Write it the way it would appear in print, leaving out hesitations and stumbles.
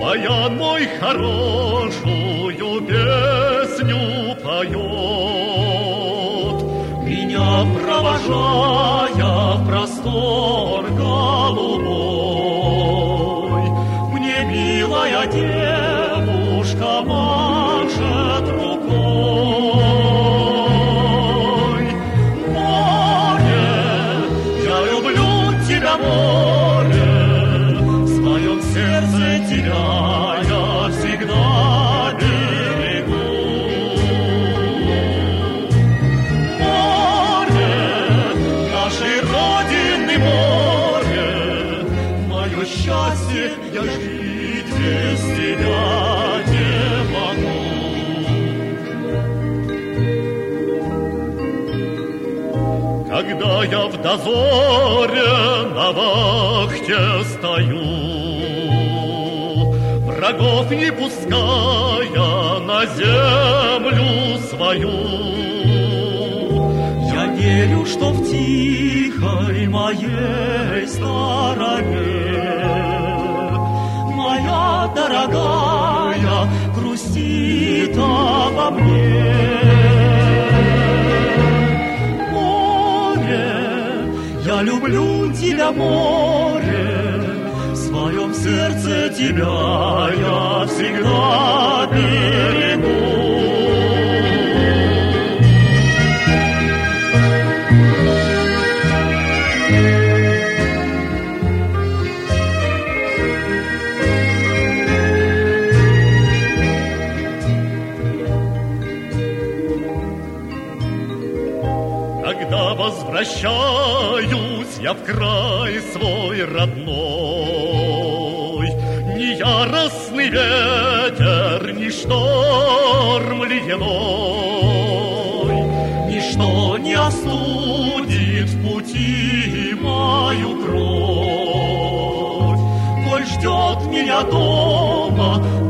баян мой хорошую песню поет, меня провожая в простор голубой. Мне милая девушка машет рукой. Море, я люблю тебя, море, в своем сердце тебя я всегда берегу. Море, нашей Родины море, мое счастье, я жить без тебя не могу. Когда я в дозоре на вахте стою, врагов не пуская на землю свою, я верю, что в тихой моей стороне моя дорогая грустит обо мне. Я люблю тебя, море, в своем сердце тебя я всегда берегу. Когда возвращаюсь я в край свой родной, ни яростный ветер, ни шторм ледяной, ничто не остудит в пути мою кровь. Коль ждет меня дома